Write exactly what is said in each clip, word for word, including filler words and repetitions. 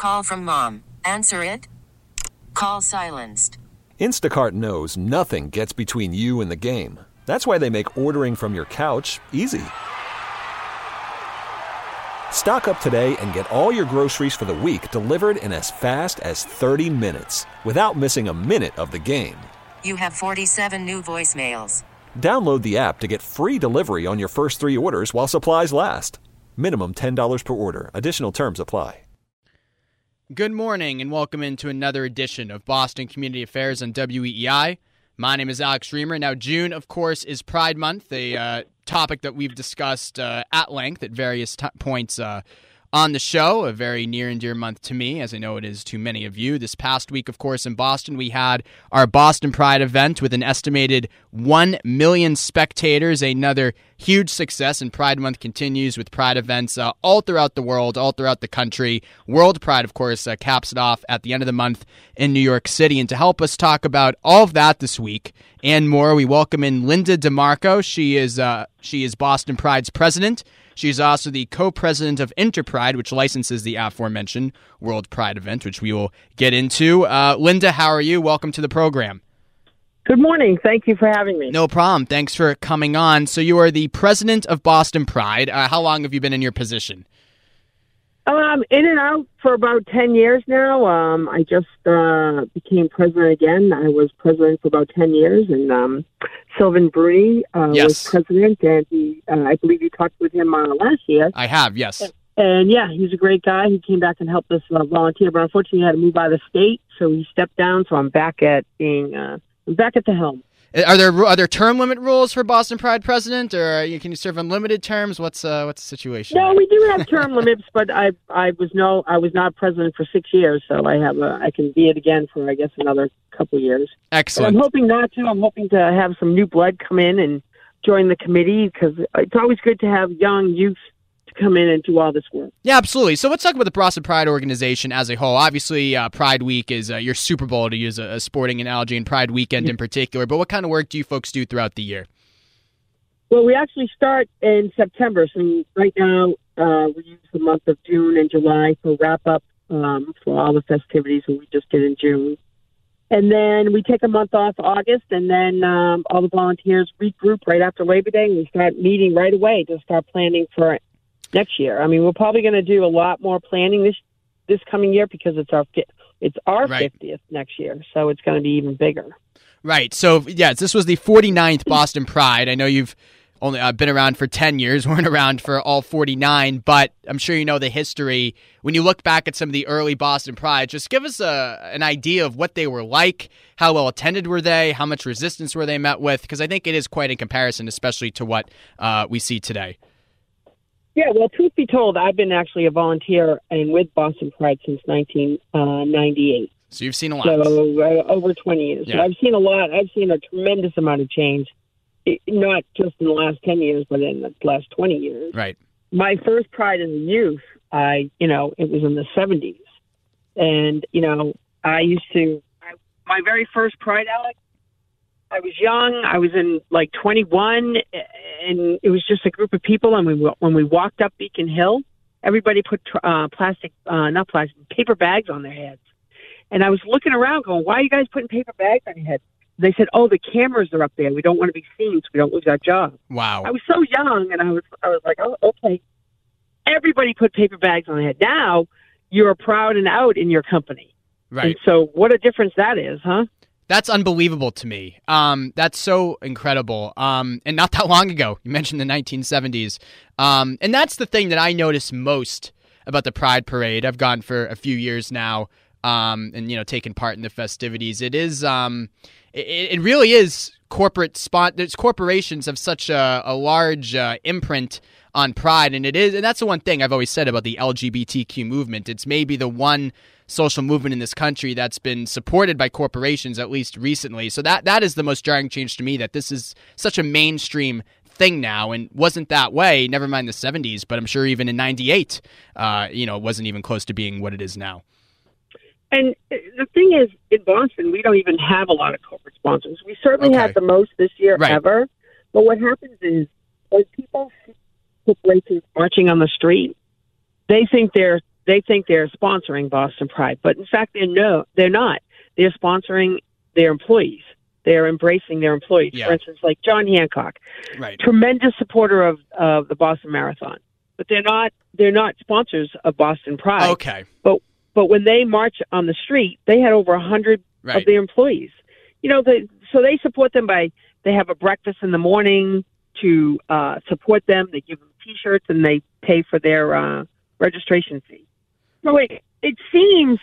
call from mom. Answer it. Call silenced. Instacart knows nothing gets between you and the game. That's why they make ordering from your couch easy. Stock up today and get all your groceries for the week delivered in as fast as thirty minutes without missing a minute of the game. You have forty-seven new voicemails. Download the app to get free delivery on your first three orders while supplies last. Minimum ten dollars per order. Additional terms apply. Good morning and welcome into another edition of Boston Community Affairs on W E E I. My name is Alex Reamer. Now, June, of course, is Pride Month, a uh, topic that we've discussed uh, at length at various t- points uh, on the show, a very near and dear month to me, as I know it is to many of you. This past week, of course, in Boston, we had our Boston Pride event with an estimated one million spectators, another huge success, and Pride Month continues with Pride events uh, all throughout the world, all throughout the country. World Pride, of course, uh, caps it off at the end of the month in New York City. And to help us talk about all of that this week and more, we welcome in Linda DeMarco. She is uh, she is Boston Pride's president. She's also the co-president of Interpride, which licenses the aforementioned World Pride event, which we will get into. Uh, Linda, how are you? Welcome to the program. Good morning. Thank you for having me. No problem. Thanks for coming on. So you are the president of Boston Pride. Uh, how long have you been in your position? Um, in and out for about ten years now. Um, I just uh, became president again. I was president for about ten years, and um, Sylvan Bruni uh, yes. was president, and he, uh, I believe you talked with him uh, last year. I have, yes. And, and yeah, he's a great guy. He came back and helped us uh, volunteer, but unfortunately he had to move out of the state, so he stepped down, so I'm back at being uh, I'm back at the helm. Are there are there term limit rules for Boston Pride president, or can you serve unlimited terms? What's uh, what's the situation? No, we do have term limits, but I I was no I was not president for six years, so I have a, I can be it again for I guess another couple of years. Excellent. But I'm hoping not to. I'm hoping to have some new blood come in and join the committee because it's always good to have young youth to come in and do all this work. Yeah, absolutely. So let's talk about the Boston Pride organization as a whole. Obviously, uh, Pride Week is uh, your Super Bowl, to use a, a sporting analogy, and Pride Weekend in particular. But what kind of work do you folks do throughout the year? Well, we actually start in September. So right now, uh, we use the month of June and July for wrap-up um, for all the festivities that we just did in June. And then we take a month off August, and then um, all the volunteers regroup right after Labor Day, and we start meeting right away to start planning for next year. I mean, we're probably going to do a lot more planning this this coming year because it's our it's our right. fiftieth next year, so it's going to be even bigger. Right. So, yes, this was the forty-ninth Boston Pride. I know you've only uh, been around for ten years, weren't around for all forty-nine, but I'm sure you know the history. When you look back at some of the early Boston Pride, just give us a, an idea of what they were like, how well attended were they, how much resistance were they met with, because I think it is quite in comparison, especially to what uh, we see today. Yeah, well, truth be told, I've been actually a volunteer and with Boston Pride since nineteen ninety-eight. So you've seen a lot. So uh, over twenty years. Yeah. So I've seen a lot. I've seen a tremendous amount of change, it, not just in the last ten years, but in the last twenty years. Right. My first Pride as a youth, I, you know, it was in the seventies. And, you know, I used to, I, my very first Pride, Alex, I was young. I was in like twenty-one, and it was just a group of people. And we, when we walked up Beacon Hill, everybody put uh, plastic, uh, not plastic, paper bags on their heads. And I was looking around going, why are you guys putting paper bags on your heads? They said, oh, the cameras are up there. We don't want to be seen so we don't lose our job. Wow. I was so young, and I was I was like, oh, okay. Everybody put paper bags on their head. Now you're proud and out in your company. Right. And so what a difference that is, huh? That's unbelievable to me. Um, that's so incredible. Um, and not that long ago, you mentioned the nineteen seventies. Um, and that's the thing that I notice most about the Pride Parade. I've gone for a few years now, um, and, you know, taken part in the festivities. It is, um, it, it really is corporate spot. There's corporations have such a, a large uh, imprint on Pride. And it is, and that's the one thing I've always said about the L G B T Q movement. It's maybe the one social movement in this country that's been supported by corporations, at least recently. So that that is the most jarring change to me, that this is such a mainstream thing now, and wasn't that way, never mind the seventies, but I'm sure even in ninety-eight, uh, you know, it wasn't even close to being what it is now. And the thing is, in Boston, we don't even have a lot of corporate sponsors. We certainly Okay. had the most this year Right. ever. But what happens is, when people see corporations marching on the street, they think they're they think they're sponsoring Boston Pride, but in fact, they're no, they're not. They're sponsoring their employees. They're embracing their employees. Yeah. For instance, like John Hancock, Right. tremendous supporter of, of the Boston Marathon, but they're not they're not sponsors of Boston Pride. Okay. But but when they march on the street, they had over a hundred Right. of their employees. You know, they, so they support them by they have a breakfast in the morning to uh, support them. They give them T-shirts and they pay for their uh, registration fee. So it it seems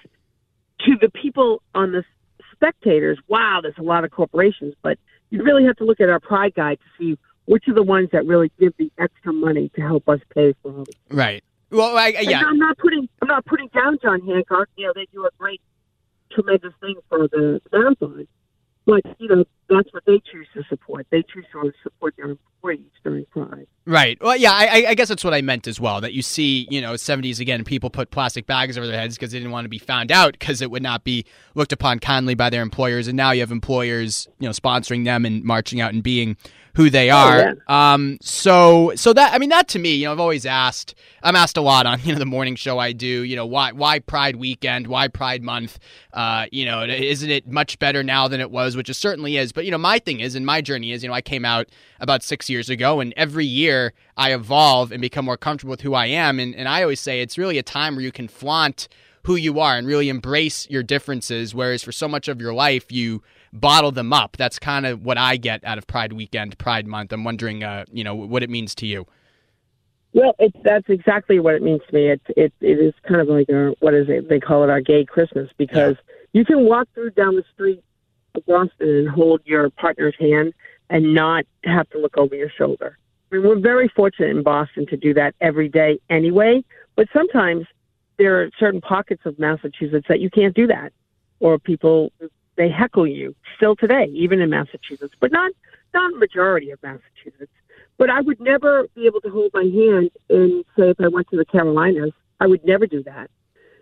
to the people on the spectators, wow, there's a lot of corporations, but you really have to look at our Pride Guide to see which are the ones that really give the extra money to help us pay for all this. Right. Well, I, I- yeah. And I'm not putting I'm not putting down John Hancock. You know, they do a great, tremendous thing for the marathon. But, you know, that's what they choose to support. They choose to support their employees during Pride. Right. Well, yeah, I, I guess that's what I meant as well, that you see, you know, seventies again, people put plastic bags over their heads because they didn't want to be found out because it would not be looked upon kindly by their employers. And now you have employers, you know, sponsoring them and marching out and being who they are. Oh, Um, so, so that, I mean, that to me, you know, I've always asked, I'm asked a lot on, you know, the morning show I do, you know, why, why Pride weekend, why Pride month? Uh, you know, isn't it much better now than it was, which it certainly is. But, you know, my thing is, and my journey is, you know, I came out about six years ago and every year I evolve and become more comfortable with who I am. And, and I always say it's really a time where you can flaunt who you are and really embrace your differences. Whereas for so much of your life, you bottle them up. That's kind of what I get out of Pride weekend, Pride month. I'm wondering, uh, you know, what it means to you. Well, it, that's exactly what it means to me. It, it, it is kind of like, a, what is it? They call it our gay Christmas, because you can walk through down the street of Boston and hold your partner's hand and not have to look over your shoulder. I mean, we're very fortunate in Boston to do that every day anyway, but sometimes there are certain pockets of Massachusetts that you can't do that, or people, they heckle you still today, even in Massachusetts, but not not majority of Massachusetts. But I would never be able to hold my hand and say, if I went to the Carolinas, I would never do that.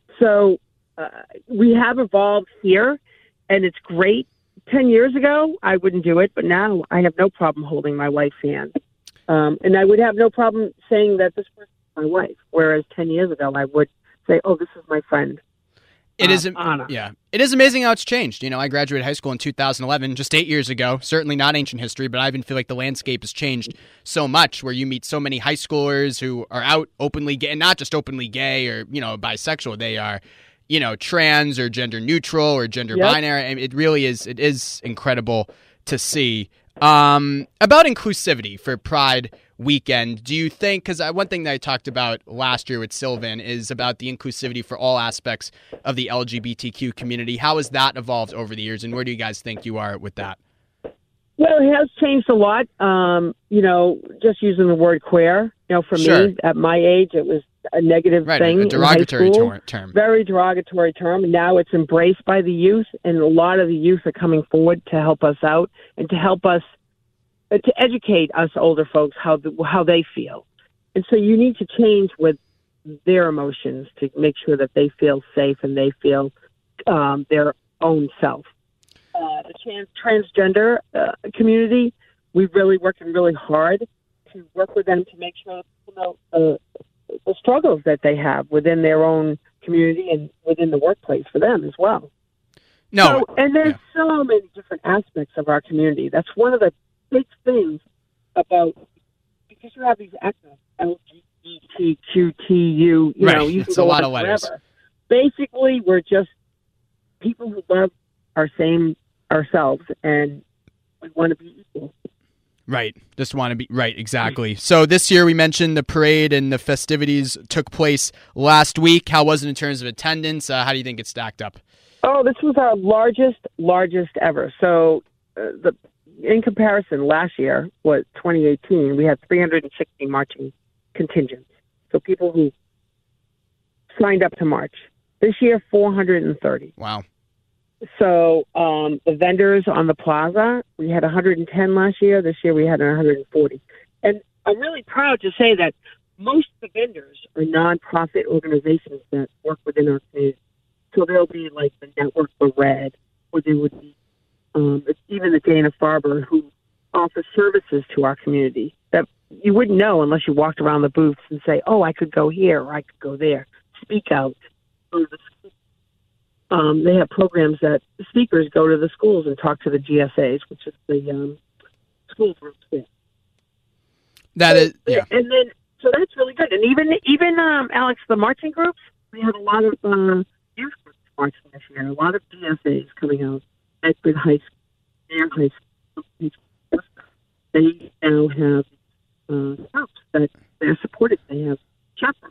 So uh, we have evolved here, and it's great. Ten years ago, I wouldn't do it, but now I have no problem holding my wife's hand. Um, and I would have no problem saying that this person is my wife, whereas ten years ago, I would say, oh, this is my friend. It uh, is, Anna. yeah, it is amazing how it's changed. You know, I graduated high school in two thousand eleven, just eight years ago. Certainly not ancient history, but I even feel like the landscape has changed so much. Where you meet so many high schoolers who are out openly gay, and not just openly gay or you know bisexual. They are, you know, trans or gender neutral or gender Yep. binary. I mean, it really is. It is incredible to see. Um, about inclusivity for Pride weekend, do you think, because one thing that I talked about last year with Sylvan is about the inclusivity for all aspects of the L G B T Q community. How has that evolved over the years, and where do you guys think you are with that? Well, it has changed a lot. Um, you know, just using the word queer, you know, for Sure. me, at my age, it was a negative Right, thing. a in derogatory high school. tor- term. Very derogatory term. And now it's embraced by the youth, and a lot of the youth are coming forward to help us out and to help us, uh, to educate us older folks how the, how they feel. And so you need to change with their emotions to make sure that they feel safe and they feel um, their own self. Uh, the trans, transgender uh, community, we're really working really hard to work with them to make sure that people know uh, the struggles that they have within their own community and within the workplace for them as well. No, So, and there's yeah. so many different aspects of our community. That's one of the big things about, because you have these acronyms, L G B T Q T U, you Right, know, you it's can a go lot on of letters. forever. Basically, we're just people who love our same ourselves, and we want to be equal. Right. Just want to be right. Exactly. So this year we mentioned the parade and the festivities took place last week. How was it in terms of attendance? Uh, how do you think it stacked up? Oh, this was our largest, largest ever. So, uh, the in comparison, last year was twenty eighteen. We had three hundred sixty marching contingents. So people who signed up to march. This year, four hundred thirty. Wow. So um, the vendors on the plaza, we had one hundred ten last year. This year we had one hundred forty. And I'm really proud to say that most of the vendors are nonprofit organizations that work within our community. So there'll be like the Network for Red, or there would be um, even the Dana-Farber, who offers services to our community that you wouldn't know unless you walked around the booths and say, oh, I could go here or I could go there. speak out. Go to the school. Um, they have programs that speakers go to the schools and talk to the G S As, which is the um, school groups there. That so, is, yeah. And then, so that's really good. And even, even um, Alex, the marching groups, we had a lot of uh, youth groups marching this year, a lot of D S As coming out, Bedford High School, Mayor High School. They now have uh, groups that they're supported. They have chapters.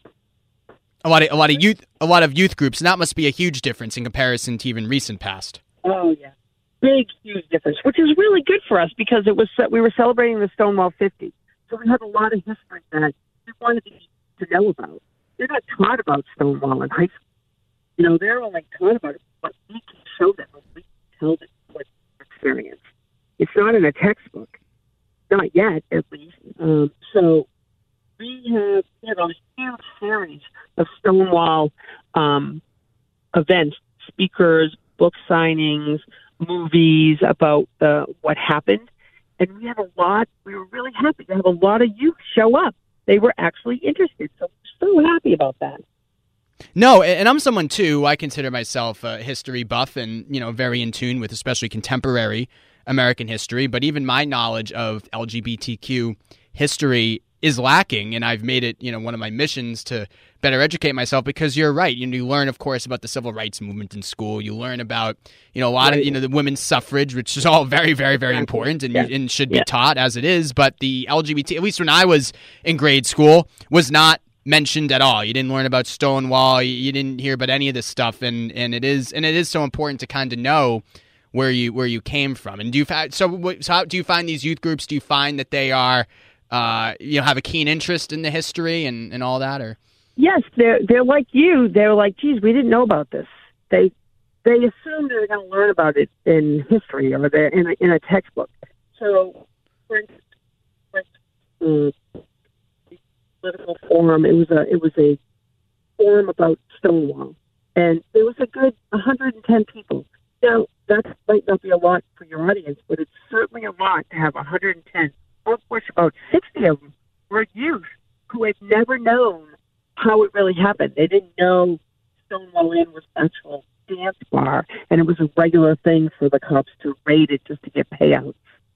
A lot of a lot of youth a lot of youth groups. And that must be a huge difference in comparison to even recent past. Oh yeah, big huge difference, which is really good for us because it was we were celebrating the Stonewall fifty, so we had a lot of history that we wanted to know about. They're not taught about Stonewall in high school. You know, they're only taught about it, but we can show them, we can tell them what experience. It's not in a textbook, not yet at least. Um, so. We have, we have a huge series of Stonewall um, events, speakers, book signings, movies about uh, what happened. And we had a lot, we were really happy to have a lot of youth show up. They were actually interested. So we're so happy about that. No, and I'm someone, too, I consider myself a history buff and, you know, very in tune with especially contemporary American history. But even my knowledge of L G B T Q history is lacking, and I've made it, you know, one of my missions to better educate myself because you're right. You know, you learn, of course, about the civil rights movement in school. You learn about, you know, a lot right. of, you know, the women's suffrage, which is all very, very, very important and, yeah. and should be yeah. taught as it is. But the L G B T, at least when I was in grade school, was not mentioned at all. You didn't learn about Stonewall. You, you didn't hear about any of this stuff, and and it is and it is so important to kind of know where you where you came from. And do you so so how do you find these youth groups? Do you find that they are Uh, you know, have a keen interest in the history and, and all that, or yes, they're they're like you. They're like, geez, we didn't know about this. They they assume they're going to learn about it in history or they're in a, in a textbook. So, for instance, for instance, uh, the political forum. It was a it was a forum about Stonewall, and there was a good one hundred ten people. Now that might not be a lot for your audience, but it's certainly a lot to have one hundred ten. Of course, about sixty of them were youth who had never known how it really happened. They didn't know Stonewall Inn was an actual dance bar, and it was a regular thing for the cops to raid it just to get payouts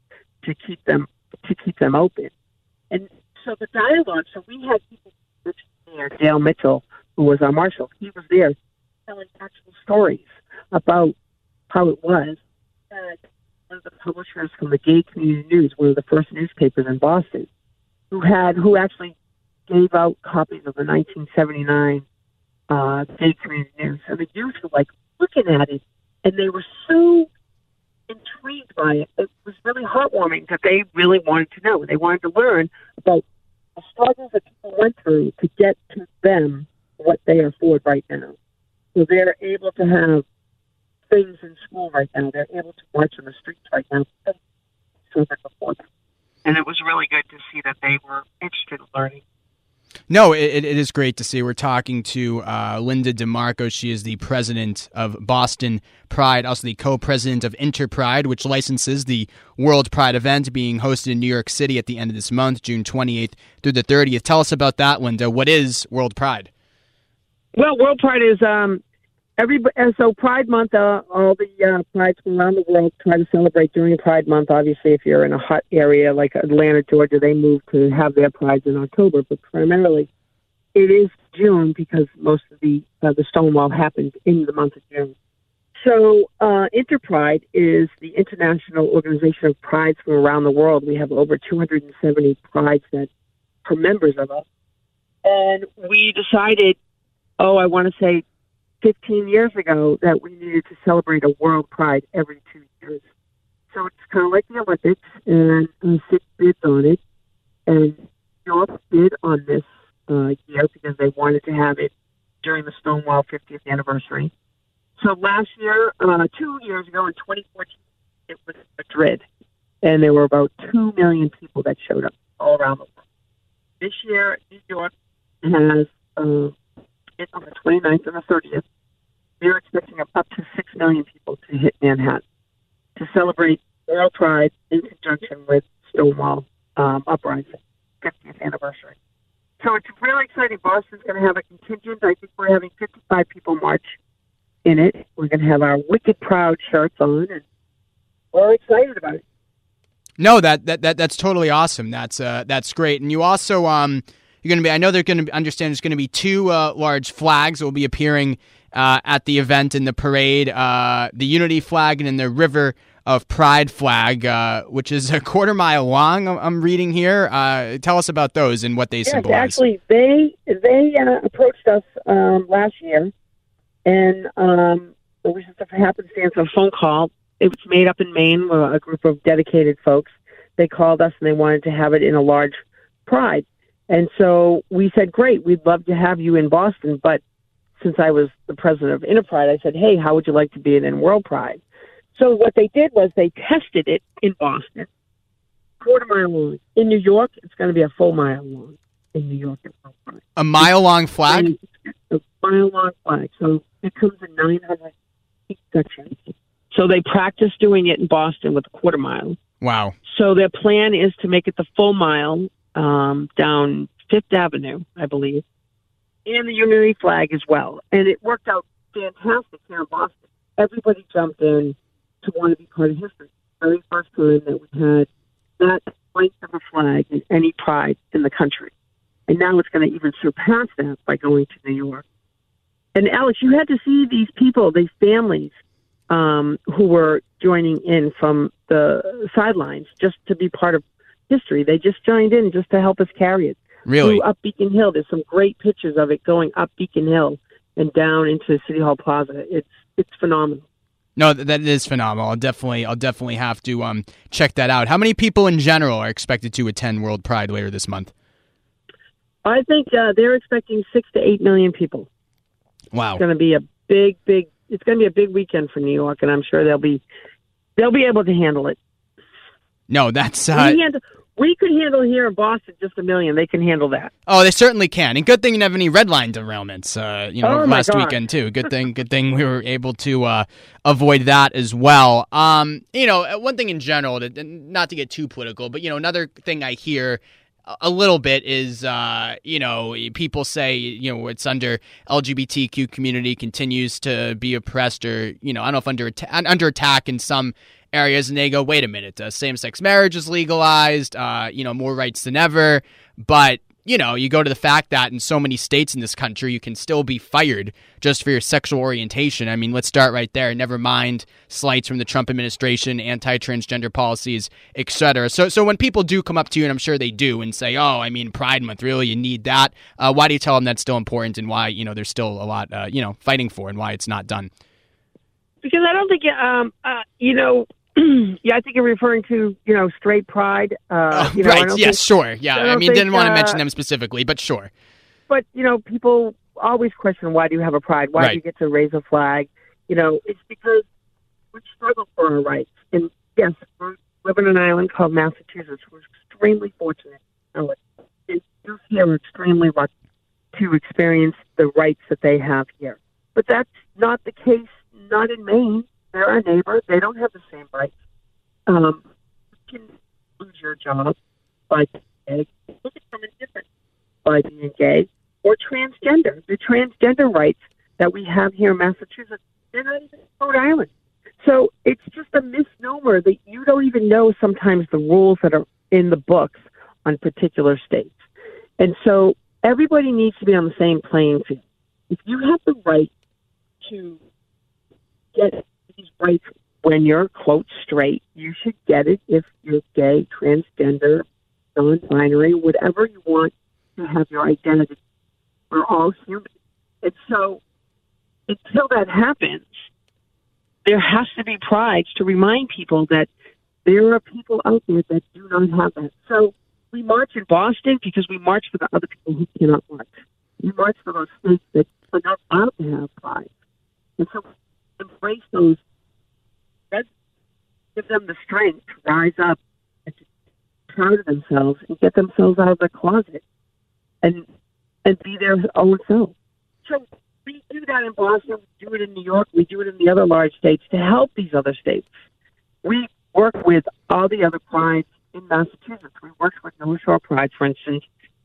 to keep them to keep them open. And so the dialogue. So we had people there. Dale Mitchell, who was our marshal, he was there telling actual stories about how it was. And one of the publishers from the Gay Community News, one of the first newspapers in Boston, who had who actually gave out copies of the nineteen seventy-nine uh, Gay Community News, and the youth were like looking at it, and they were so intrigued by it. It was really heartwarming that they really wanted to know. They wanted to learn about the struggles that people went through to get to them what they afford right now. So they're able to have things in school right now. They're able to march on the streets right now. So before them. And it was really good to see that they were interested in learning. No, it, it is great to see. We're talking to uh, Linda DeMarco. She is the president of Boston Pride, also the co-president of Interpride, which licenses the World Pride event being hosted in New York City at the end of this month, June twenty-eighth through the thirtieth. Tell us about that, Linda. What is World Pride? Well, World Pride is um, every so Pride Month. Uh, all the uh, prides from around the world try to celebrate during Pride Month. Obviously, if you're in a hot area like Atlanta, Georgia, they move to have their prides in October. But primarily, it is June because most of the uh, the Stonewall happened in the month of June. So uh, Interpride is the international organization of prides from around the world. We have over two hundred seventy prides that are members of us. And we decided, oh, I want to say fifteen years ago, that we needed to celebrate a World Pride every two years. So it's kind of like the Olympics, and uh, six bids on it. And New York bid on this uh, year because they wanted to have it during the Stonewall fiftieth anniversary. So last year, uh, two years ago in twenty fourteen, it was Madrid, and there were about two million people that showed up all around the world. This year, New York has uh, it on the twenty-ninth and the thirtieth. They're expecting up to six million people to hit Manhattan to celebrate World Pride in conjunction with Stonewall um, Uprising fiftieth anniversary. So it's really exciting. Boston's going to have a contingent. I think we're having fifty-five people march in it. We're going to have our Wicked Proud shirts on, and we're excited about it. No, that, that, that that's totally awesome. That's uh that's great. And you also um you're going to be. I know they're going to understand. There's going to be two uh, large flags that will be appearing uh, at the event in the parade. Uh, the Unity flag and then the River of Pride flag, uh, which is a quarter mile long. I'm reading here. Uh, tell us about those and what they yes, symbolize. Actually, they they uh, approached us um, last year, and um, it was just a happenstance, a phone call. It was made up in Maine, a group of dedicated folks. They called us and they wanted to have it in a large pride. And so we said, great, we'd love to have you in Boston. But since I was the president of Interpride, I said, hey, how would you like to be in World Pride? So what they did was they tested it in Boston, quarter mile long. In New York, it's going to be a full mile long in New York at World Pride. A mile long flag? A mile long flag. So it comes in nine hundred sections. So they practiced doing it in Boston with a quarter mile. Wow. So their plan is to make it the full mile um, down Fifth Avenue, I believe, and the Unity flag as well. And it worked out fantastic here in Boston. Everybody jumped in to want to be part of history. The very first time that we had that length of a flag in any pride in the country. And now it's going to even surpass that by going to New York. And Alex, you had to see these people, these families, Um, who were joining in from the sidelines just to be part of history. They just joined in just to help us carry it. Really? Through up Beacon Hill. There's some great pictures of it going up Beacon Hill and down into City Hall Plaza. It's it's phenomenal. No, that is phenomenal. I'll definitely, I'll definitely have to um check that out. How many people in general are expected to attend World Pride later this month? I think uh, they're expecting six to eight million people. Wow. It's going to be a big, big. It's going to be a big weekend for New York, and I'm sure they'll be they'll be able to handle it. No, that's uh, we, handle, we could handle here in Boston just a million. They can handle that. Oh, they certainly can. And good thing you didn't have any red line derailments. Uh, you know, oh my last God. weekend too. Good thing. Good thing we were able to uh, avoid that as well. Um, you know, one thing in general, to, not to get too political, but you know, another thing I hear a little bit is, uh, you know, people say, you know, it's under L G B T Q community continues to be oppressed or, you know, I don't know if under, atta- under attack in some areas. And they go, wait a minute, uh, same-sex marriage is legalized, uh, you know, more rights than ever. But, you know, you go to the fact that in so many states in this country, you can still be fired just for your sexual orientation. I mean, let's start right there. Never mind slights from the Trump administration, anti-transgender policies, et cetera. So so when people do come up to you, and I'm sure they do, and say, oh, I mean, Pride Month, really, you need that. Uh, why do you tell them that's still important and why, you know, there's still a lot, uh, you know, fighting for and why it's not done? Because I don't think, um, uh, you know, yeah, I think you're referring to, you know, straight pride. Uh, oh, you know, right, I don't yes, think, sure. Yeah, I I, don't mean, think, didn't want to uh, mention them specifically, but sure. But, you know, people always question, why do you have a pride? Why Right. do you get to raise a flag? You know, it's because we struggle for our rights. And, yes, we live on an island called Massachusetts. We're extremely fortunate. And youth here are extremely lucky to experience the rights that they have here. But that's not the case, not in Maine. They're our neighbor. They don't have the same rights. Um, you can lose your job by being gay. Look at someone different by being gay or transgender. The transgender rights that we have here in Massachusetts, they're not even in Rhode Island. So it's just a misnomer that you don't even know sometimes the rules that are in the books on particular states. And so everybody needs to be on the same playing field. If you have the right to get these rights when you're, quote, straight, you should get it if you're gay, transgender, non-binary, whatever you want to have your identity. We're all human. And so until that happens, there has to be prides to remind people that there are people out there that do not have that. So we march in Boston because we march for the other people who cannot march. We march for those states that are not allowed to have pride. And so embrace those, give them the strength to rise up and to be proud of themselves and get themselves out of the closet and and be their own self. So we do that in Boston, we do it in New York, we do it in the other large states to help these other states. We work with all the other prides in Massachusetts. We worked with North Shore Pride, for instance,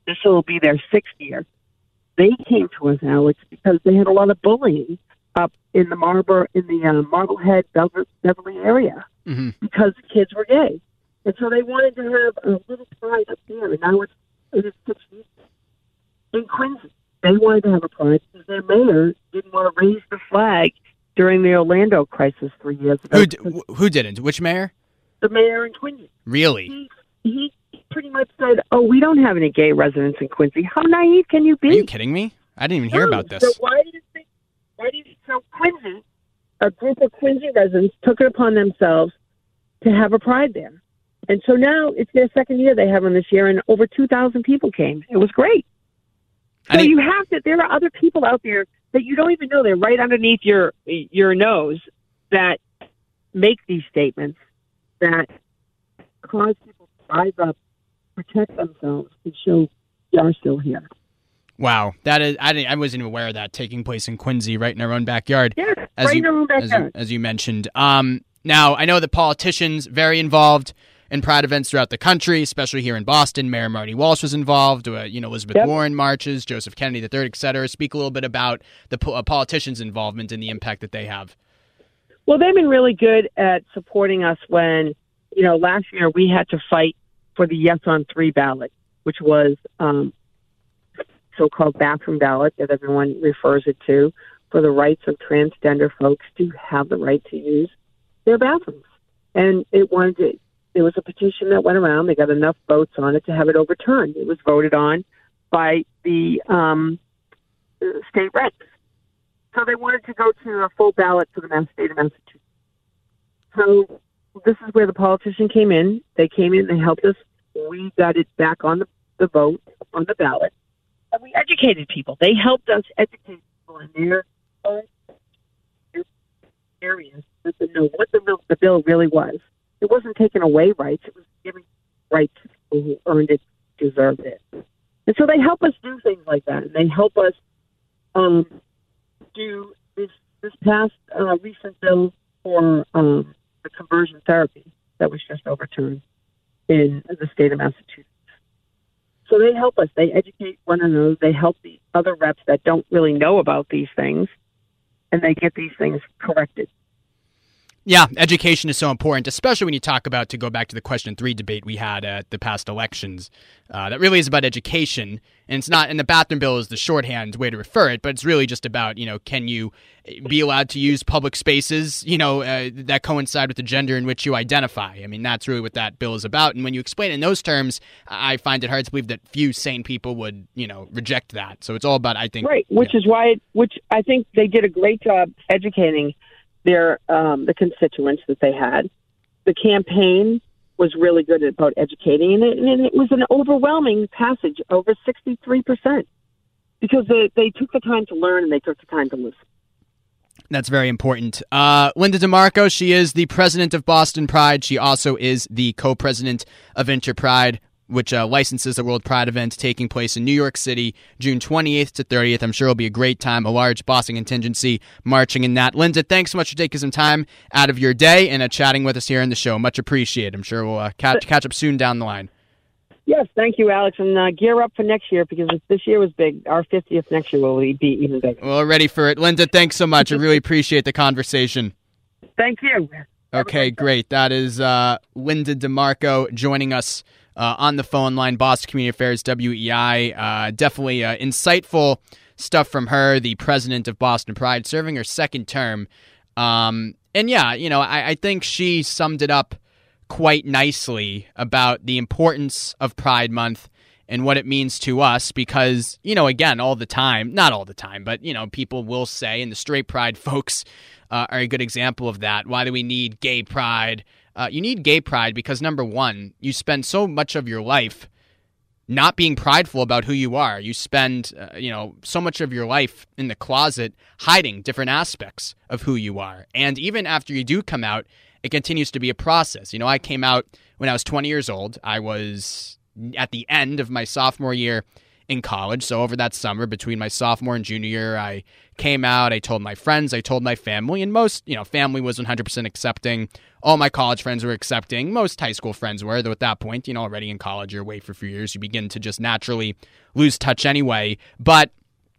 This will be their sixth year. They came to us, Alex, because they had a lot of bullying up in the Marble, in the uh, Marblehead, Beverly, Beverly area, Mm-hmm. because the kids were gay. And so they wanted to have a little pride up there, and now it's, it is six years. In Quincy, they wanted to have a pride because their mayor didn't want to raise the flag during the Orlando crisis three years ago. Who, d- who didn't? Which mayor? The mayor in Quincy. Really? He, he pretty much said, oh, we don't have any gay residents in Quincy. How naive can you be? Are you kidding me? I didn't even hear No. about this. So why do you think, why do you, so Quincy, a group of Quincy residents took it upon themselves to have a pride there. And so now it's their second year they have one this year, and over two thousand people came. It was great. I So think- you have to, there are other people out there that you don't even know. They're right underneath your your nose that make these statements that cause people to rise up, protect themselves, and show we are still here. Wow, that is I didn't I wasn't even aware of that taking place in Quincy, right in our own backyard. Yeah, as right you, in our own as you, backyard. as you mentioned. Um, now I know that politicians very involved in pride events throughout the country, especially here in Boston. Mayor Marty Walsh was involved. Uh, you know, Elizabeth Yep. Warren marches, Joseph Kennedy the third, et cetera. Speak a little bit about the po- uh, politicians' involvement and the impact that they have. Well, they've been really good at supporting us when, you know, last year we had to fight for the Yes on Three ballot, which was um, so-called bathroom ballot that everyone refers it to, for the rights of transgender folks to have the right to use their bathrooms. And it wanted to, there was a petition that went around. They got enough votes on it to have it overturned. It was voted on by the um, state reps. So they wanted to go to a full ballot for the Mass state of Massachusetts. So this is where the politician came in. They came in, they helped us. We got it back on the, the vote, on the ballot. And we educated people. They helped us educate people in their own areas to know what the, bill- the bill really was. It wasn't taking away rights. It was giving rights to people who earned it, deserved it. And so they help us do things like that. And they help us um, do this this past uh, recent bill for um, the conversion therapy that was just overturned in the state of Massachusetts. So they help us. They educate one another. They help the other reps that don't really know about these things, and they get these things corrected. Yeah, education is so important, especially when you talk about, to go back to the question three debate we had at the past elections. Uh, that really is about education, and it's not, and the bathroom bill is the shorthand way to refer it, but it's really just about, you know, can you be allowed to use public spaces, you know, uh, that coincide with the gender in which you identify. I mean, that's really what that bill is about. And when you explain it in those terms, I find it hard to believe that few sane people would, you know, reject that. So it's all about, I think. Right, which yeah. is why, it, which I think they did a great job educating their um, the constituents that they had. The campaign was really good about educating, and it, and it was an overwhelming passage, over sixty-three percent, because they, they took the time to learn and they took the time to listen. That's very important. Uh, Linda DeMarco, she is the president of Boston Pride. She also is the co-president of Interpride, which uh, licenses the World Pride event taking place in New York City, June twenty-eighth to thirtieth. I'm sure it'll be a great time, a large Boston contingency marching in that. Linda, thanks so much for taking some time out of your day and uh, chatting with us here in the show. Much appreciated. I'm sure we'll uh, catch, catch up soon down the line. Yes, thank you, Alex, and uh, gear up for next year, because if this year was big, our fiftieth next year will be even bigger. Well, we're ready for it. Linda, thanks so much. I really appreciate the conversation. Thank you. Okay, great. That is uh, Linda DeMarco joining us Uh, on the phone line, Boston Community Affairs, W E I. Uh, definitely uh, insightful stuff from her, the president of Boston Pride, serving her second term. Um, and yeah, you know, I, I think she summed it up quite nicely about the importance of Pride Month and what it means to us, because, you know, again, all the time, not all the time, but, you know, people will say, and the straight pride folks uh, are a good example of that. Why do we need gay pride? Uh, you need gay pride because, number one, you spend so much of your life not being prideful about who you are. You spend, uh, you know, so much of your life in the closet hiding different aspects of who you are. And even after you do come out, it continues to be a process. You know, I came out when I was twenty years old. I was at the end of my sophomore year in college. So over that summer between my sophomore and junior year, I came out, I told my friends, I told my family, and most, you know, family was one hundred percent accepting. All my college friends were accepting. Most high school friends were, though at that point, you know, already in college, you're away for a few years, you begin to just naturally lose touch anyway. But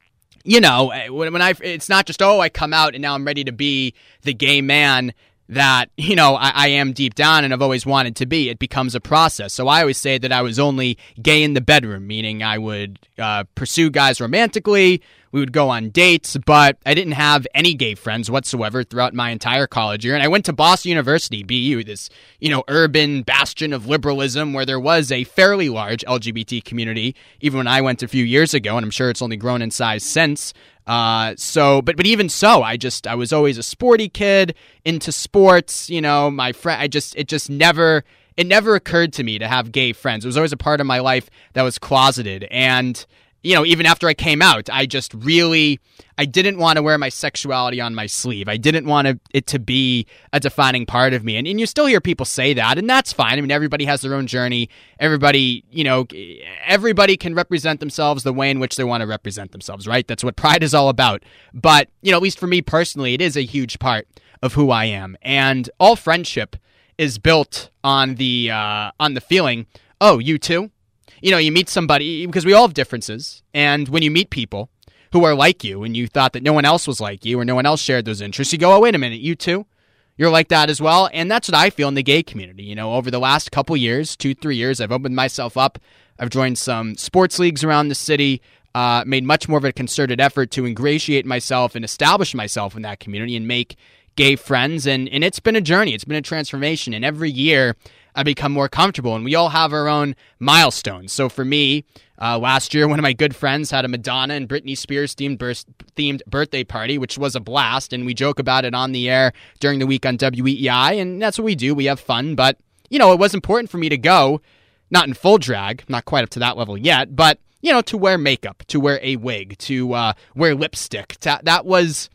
you know, when, when I, it's not just, oh, I come out and now I'm ready to be the gay man that, you know, I, I am deep down and I've always wanted to be. It becomes a process. So I always say that I was only gay in the bedroom, meaning I would uh, pursue guys romantically. We would go on dates, but I didn't have any gay friends whatsoever throughout my entire college year. And I went to Boston University, B U, this, you know, urban bastion of liberalism where there was a fairly large L G B T community, even when I went a few years ago, and I'm sure it's only grown in size since. Uh, so, but, but even so, I just, I was always a sporty kid, into sports, you know, my friend, I just, it just never, it never occurred to me to have gay friends. It was always a part of my life that was closeted. And, you know, even after I came out, I just really, I didn't want to wear my sexuality on my sleeve. I didn't want to, it to be a defining part of me. And, and you still hear people say that, and that's fine. I mean, everybody has their own journey. Everybody, you know, everybody can represent themselves the way in which they want to represent themselves, right? That's what Pride is all about. But, you know, at least for me personally, it is a huge part of who I am. And all friendship is built on the, uh, on the feeling, oh, you too? You know, you meet somebody, because we all have differences, and when you meet people who are like you, and you thought that no one else was like you, or no one else shared those interests, you go, oh, wait a minute, you too? You're like that as well? And that's what I feel in the gay community. You know, over the last couple years, two, three years, I've opened myself up. I've joined some sports leagues around the city, uh, made much more of a concerted effort to ingratiate myself and establish myself in that community and make gay friends, and, and it's been a journey. It's been a transformation, and every year I become more comfortable, and we all have our own milestones. So for me, uh, last year, one of my good friends had a Madonna and Britney Spears themed, birth- themed birthday party, which was a blast, and we joke about it on the air during the week on W E E I, and that's what we do. We have fun, but, you know, it was important for me to go, not in full drag, not quite up to that level yet, but, you know, to wear makeup, to wear a wig, to uh, wear lipstick. To, that was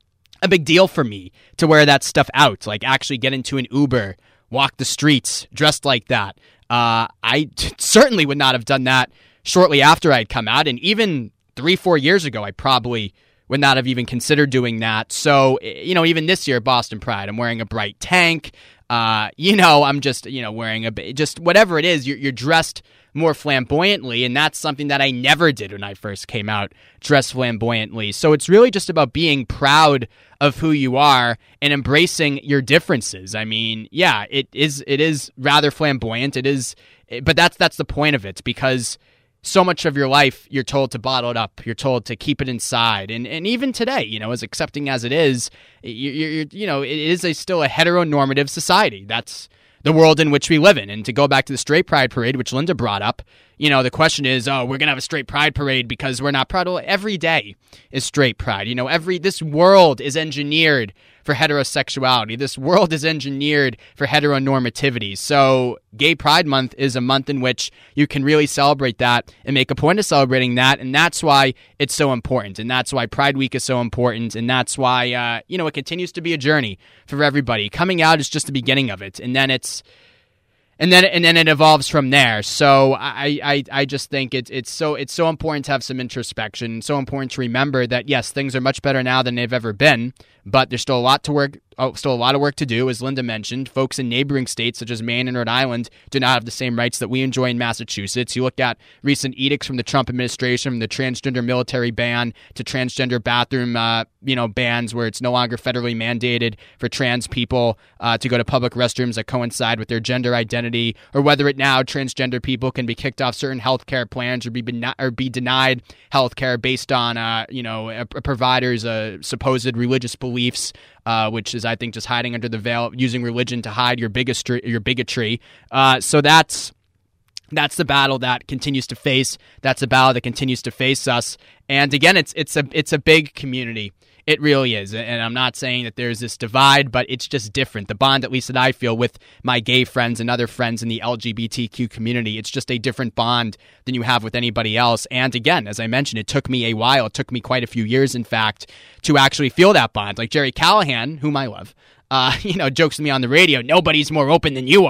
a big deal for me, to wear that stuff out, like actually get into an Uber, walk the streets dressed like that. Uh, I t- certainly would not have done that shortly after I'd come out. And even three, four years ago, I probably would not have even considered doing that. So, you know, even this year, Boston Pride, I'm wearing a bright tank. Uh, you know, I'm just, you know, wearing a, just whatever it is, you're, you're dressed more flamboyantly. And that's something that I never did when I first came out, dressed flamboyantly. So it's really just about being proud of who you are and embracing your differences. I mean, yeah, it is, it is rather flamboyant. It is, but that's, that's the point of it, because so much of your life, you're told to bottle it up. You're told to keep it inside. And and even today, you know, as accepting as it is, you you you know, it is a, still a heteronormative society. That's the world in which we live in. And to go back to the straight pride parade, which Linda brought up, you know, the question is, oh, we're going to have a straight pride parade because we're not proud. Well, every day is straight pride. You know, every, this world is engineered for heterosexuality. This world is engineered for heteronormativity. So Gay Pride Month is a month in which you can really celebrate that and make a point of celebrating that. And that's why it's so important. And that's why Pride Week is so important. And that's why, uh, you know, it continues to be a journey for everybody. Coming out is just the beginning of it. And then it's, And then and then it evolves from there. So I, I, I just think it's it's so it's so important to have some introspection, so important to remember that yes, things are much better now than they've ever been, but there's still a lot to work oh, still a lot of work to do, as Linda mentioned. Folks in neighboring states such as Maine and Rhode Island do not have the same rights that we enjoy in Massachusetts. You look at recent edicts from the Trump administration, from the transgender military ban to transgender bathroom uh, you know, bans where it's no longer federally mandated for trans people uh, to go to public restrooms that coincide with their gender identity, or whether it now transgender people can be kicked off certain health care plans or be beni- or be denied health care based on uh, you know, a, a provider's uh, supposed religious beliefs, uh, which is, I think, just hiding under the veil, using religion to hide your bigotry. Your bigotry. Uh, so that's that's the battle that continues to face. That's a battle that continues to face us. And again, it's it's a it's a big community. It really is. And I'm not saying that there's this divide, but it's just different. The bond, at least that I feel with my gay friends and other friends in the L G B T Q community, it's just a different bond than you have with anybody else. And again, as I mentioned, it took me a while. It took me quite a few years, in fact, to actually feel that bond. Like Jerry Callahan, whom I love, Uh, you know, jokes to me on the radio, nobody's more open than you are.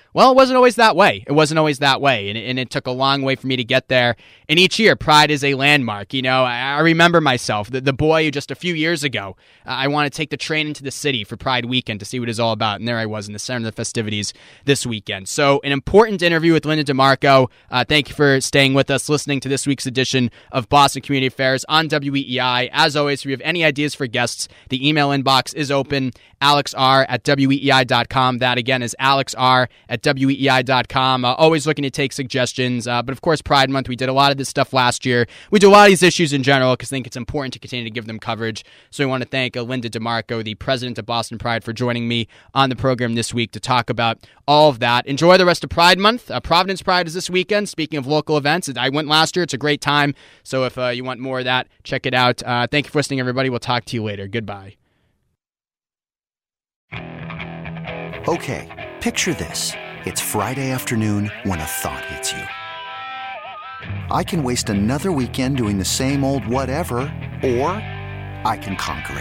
Well, it wasn't always that way. It wasn't always that way, and, and it took a long way for me to get there. And each year, Pride is a landmark. You know, I, I remember myself, the, the boy who just a few years ago, uh, I wanted to take the train into the city for Pride weekend to see what it's all about, and there I was in the center of the festivities this weekend. So an important interview with Linda DeMarco. Uh, thank you for staying with us, listening to this week's edition of Boston Community Affairs on W E E I. As always, if you have any ideas for guests, the email inbox is open, alexr at W E E I dot com. That, again, is alexr at W E E I dot com. Uh, always looking to take suggestions. Uh, but, of course, Pride Month, we did a lot of this stuff last year. We do a lot of these issues in general because I think it's important to continue to give them coverage. So we want to thank uh, Linda DeMarco, the president of Boston Pride, for joining me on the program this week to talk about all of that. Enjoy the rest of Pride Month. Uh, Providence Pride is this weekend. Speaking of local events, I went last year. It's a great time. So if uh, you want more of that, check it out. Uh, thank you for listening, everybody. We'll talk to you later. Goodbye. Okay, picture this. It's Friday afternoon when a thought hits you. I can waste another weekend doing the same old whatever, or I can conquer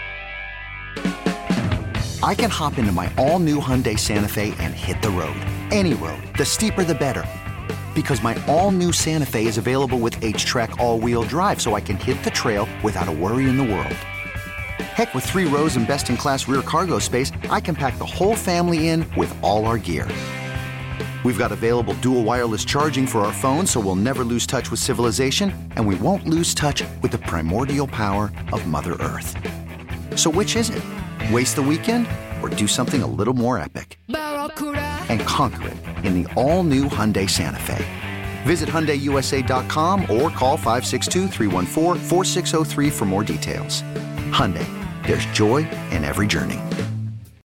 it. I can hop into my all-new Hyundai Santa Fe and hit the road. Any road. The steeper, the better. Because my all-new Santa Fe is available with H-Track all-wheel drive, so I can hit the trail without a worry in the world. Heck, with three rows and best-in-class rear cargo space, I can pack the whole family in with all our gear. We've got available dual wireless charging for our phones, so we'll never lose touch with civilization, and we won't lose touch with the primordial power of Mother Earth. So which is it? Waste the weekend or do something a little more epic? And conquer it in the all-new Hyundai Santa Fe. Visit Hyundai U S A dot com or call five six two, three one four, four six zero three for more details. Hyundai, there's joy in every journey.